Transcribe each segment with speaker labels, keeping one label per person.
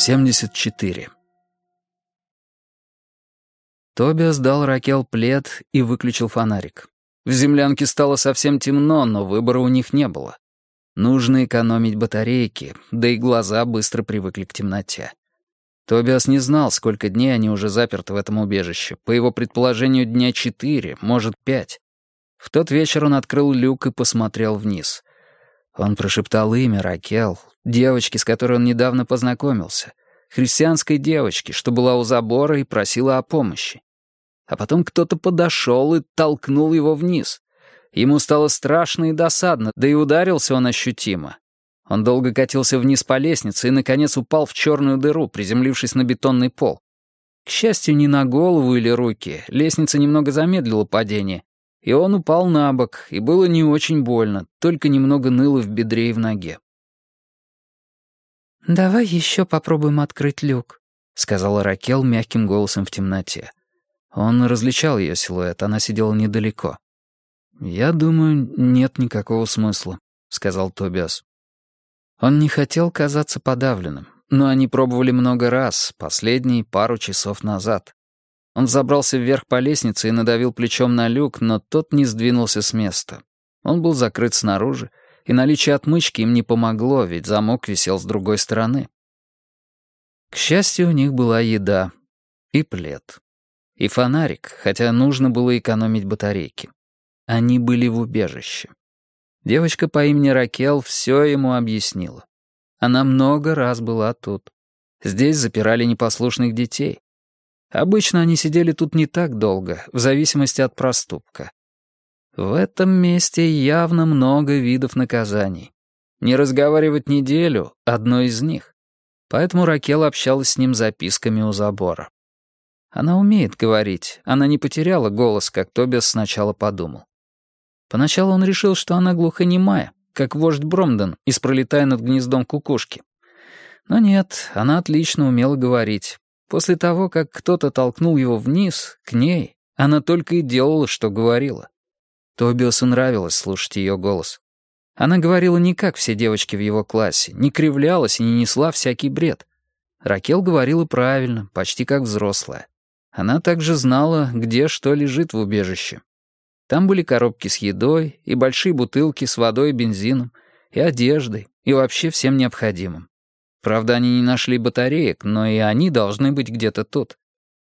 Speaker 1: 74. Тобиас дал Ракел плед и выключил фонарик. В землянке стало совсем темно, но выбора у них не было. Нужно экономить батарейки, да и глаза быстро привыкли к темноте. Тобиас не знал, сколько дней они уже заперты в этом убежище. По его предположению, дня 4, может, 5. В тот вечер он открыл люк и посмотрел вниз. Он прошептал имя Ракел, девочки, с которой он недавно познакомился, христианской девочки, что была у забора и просила о помощи. А потом кто-то подошел и толкнул его вниз. Ему стало страшно и досадно, да и ударился он ощутимо. Он долго катился вниз по лестнице и, наконец, упал в черную дыру, приземлившись на бетонный пол. К счастью, не на голову или руки, лестница немного замедлила падение, и он упал на бок, и было не очень больно, только немного ныло в бедре и в ноге.
Speaker 2: «Давай еще попробуем открыть люк», — сказала Ракел мягким голосом в темноте.
Speaker 1: Он различал ее силуэт, она сидела недалеко. «Я думаю, нет никакого смысла», — сказал Тобиас. Он не хотел казаться подавленным, но они пробовали много раз, последний пару часов назад. Он забрался вверх по лестнице и надавил плечом на люк, но тот не сдвинулся с места. Он был закрыт снаружи, и наличие отмычки им не помогло, ведь замок висел с другой стороны. К счастью, у них была еда и плед, и фонарик, хотя нужно было экономить батарейки. Они были в убежище. Девочка по имени Ракел все ему объяснила. Она много раз была тут. Здесь запирали непослушных детей. Обычно они сидели тут не так долго, в зависимости от проступка. В этом месте явно много видов наказаний. Не разговаривать неделю — одно из них. Поэтому Ракел общалась с ним записками у забора. Она умеет говорить, она не потеряла голос, как Тобиас сначала подумал. Поначалу он решил, что она глухонемая, как вождь Бромден из «Пролетая над гнездом кукушки». Но нет, она отлично умела говорить. После того, как кто-то толкнул его вниз, к ней, она только и делала, что говорила. Тобиасу нравилось слушать ее голос. Она говорила не как все девочки в его классе, не кривлялась и не несла всякий бред. Ракел говорила правильно, почти как взрослая. Она также знала, где что лежит в убежище. Там были коробки с едой, и большие бутылки с водой и бензином, и одеждой, и вообще всем необходимым. Правда, они не нашли батареек, но и они должны быть где-то тут.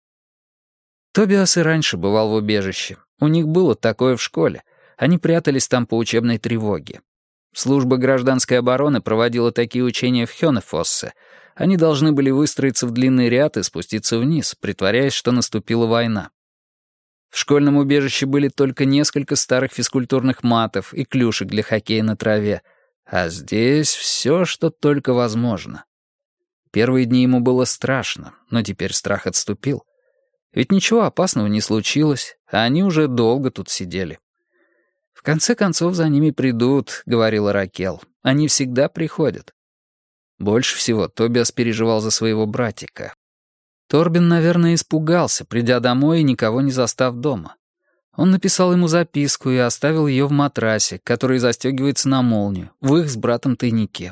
Speaker 1: Тобиас и раньше бывал в убежище. У них было такое в школе. Они прятались там по учебной тревоге. Служба гражданской обороны проводила такие учения в Хёнефоссе. Они должны были выстроиться в длинный ряд и спуститься вниз, притворяясь, что наступила война. В школьном убежище были только несколько старых физкультурных матов и клюшек для хоккея на траве, а здесь все, что только возможно. Первые дни ему было страшно, но теперь страх отступил. Ведь ничего опасного не случилось, а они уже долго тут сидели. «В конце концов, за ними придут», — говорила Ракел. «Они всегда приходят». Больше всего Тобиас переживал за своего братика. Торбин, наверное, испугался, придя домой и никого не застав дома. Он написал ему записку и оставил ее в матрасе, который застегивается на молнию, в их с братом тайнике.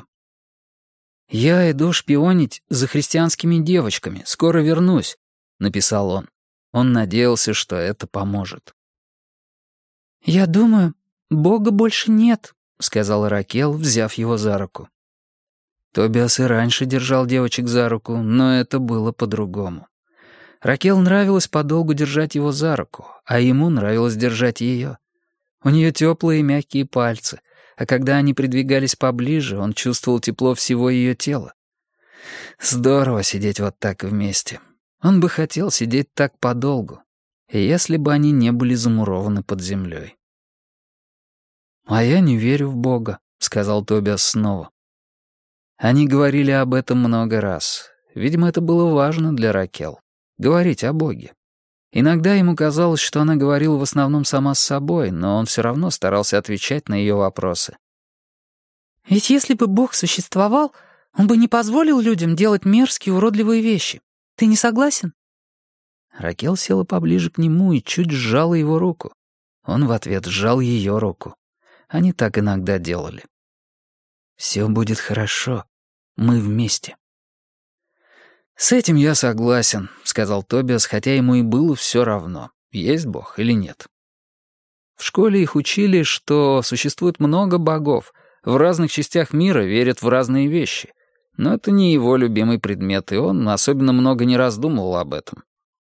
Speaker 1: «Я иду шпионить за христианскими девочками, скоро вернусь», — написал он. Он надеялся, что это поможет.
Speaker 2: «Я думаю, Бога больше нет», —
Speaker 1: сказала Ракел, взяв его за руку. Тобиас и раньше держал девочек за руку, но это было по-другому. Ракел нравилось подолгу держать его за руку, а ему нравилось держать ее. У нее теплые и мягкие пальцы, а когда они придвигались поближе, он чувствовал тепло всего ее тела. Здорово сидеть вот так вместе. Он бы хотел сидеть так подолгу, если бы они не были замурованы под землей. «А я не верю в Бога», — сказал Тобиас снова. Они говорили об этом много раз. Видимо, это было важно для Ракел. Говорить о Боге. Иногда ему казалось, что она говорила в основном сама с собой, но он все равно старался отвечать на ее вопросы.
Speaker 2: «Ведь если бы Бог существовал, он бы не позволил людям делать мерзкие, уродливые вещи. Ты не согласен?»
Speaker 1: Ракел села поближе к нему и чуть сжала его руку. Он в ответ сжал ее руку. Они так иногда делали. «Все будет хорошо. Мы вместе». «С этим я согласен», — сказал Тобиас, хотя ему и было все равно, есть Бог или нет. В школе их учили, что существует много богов, в разных частях мира верят в разные вещи. Но это не его любимый предмет, и он особенно много не раздумывал об этом.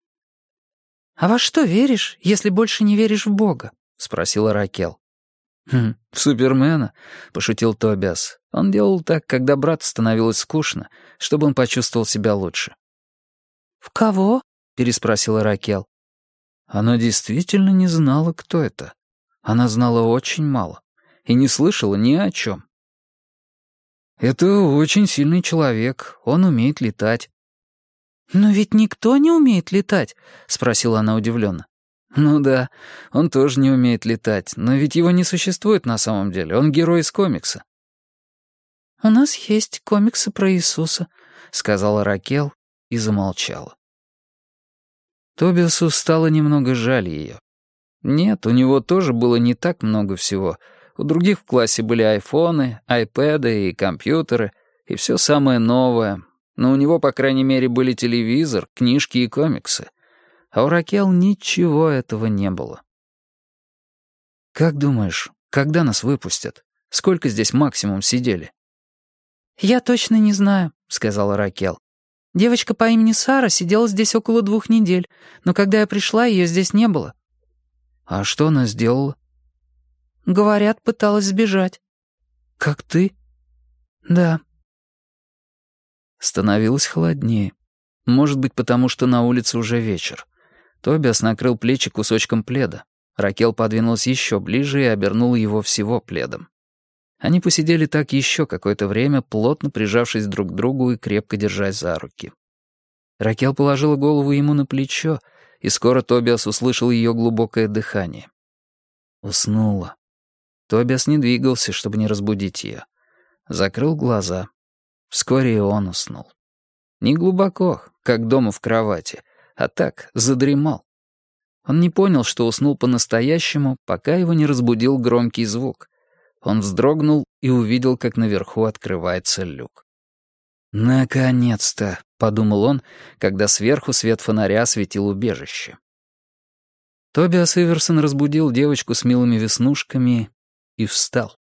Speaker 2: «А во что веришь, если больше не веришь в Бога?» — спросила Ракел.
Speaker 1: «В Супермена», — пошутил Тобиас. Он делал так, когда брату становилось скучно, чтобы он почувствовал себя лучше.
Speaker 2: «В кого?»
Speaker 1: — переспросила Ракел. Она действительно не знала, кто это. Она знала очень мало и не слышала ни о чем. «Это очень сильный человек, он умеет летать».
Speaker 2: «Но ведь никто не умеет летать», — спросила она удивленно.
Speaker 1: «Ну да, он тоже не умеет летать, но ведь его не существует на самом деле, он герой из комикса».
Speaker 2: «У нас есть комиксы про Иисуса»,
Speaker 1: — сказала Ракел и замолчала. Тобиасу стало немного жаль ее. Нет, у него тоже было не так много всего. У других в классе были айфоны, айпэды и компьютеры, и все самое новое. Но у него, по крайней мере, были телевизор, книжки и комиксы. А у Ракел ничего этого не было. «Как думаешь, когда нас выпустят? Сколько здесь максимум сидели?»
Speaker 2: «Я точно не знаю», — сказала Ракел. «Девочка по имени Сара сидела здесь около 2 недель, но когда я пришла, ее здесь не было».
Speaker 1: «А что она сделала?»
Speaker 2: «Говорят, пыталась сбежать».
Speaker 1: «Как ты?»
Speaker 2: «Да».
Speaker 1: Становилось холоднее. Может быть, потому что на улице уже вечер. Тобиас накрыл плечи кусочком пледа. Ракел подвинулась еще ближе и обернула его всего пледом. Они посидели так еще какое-то время, плотно прижавшись друг к другу и крепко держась за руки. Ракел положила голову ему на плечо, и скоро Тобиас услышал ее глубокое дыхание. Уснула. Тобиас не двигался, чтобы не разбудить ее. Закрыл глаза. Вскоре и он уснул. Не глубоко, как дома в кровати, а так, задремал. Он не понял, что уснул по-настоящему, пока его не разбудил громкий звук. Он вздрогнул и увидел, как наверху открывается люк. «Наконец-то!» — подумал он, когда сверху свет фонаря осветил убежище. Тобиас Иверсон разбудил девочку с милыми веснушками и встал.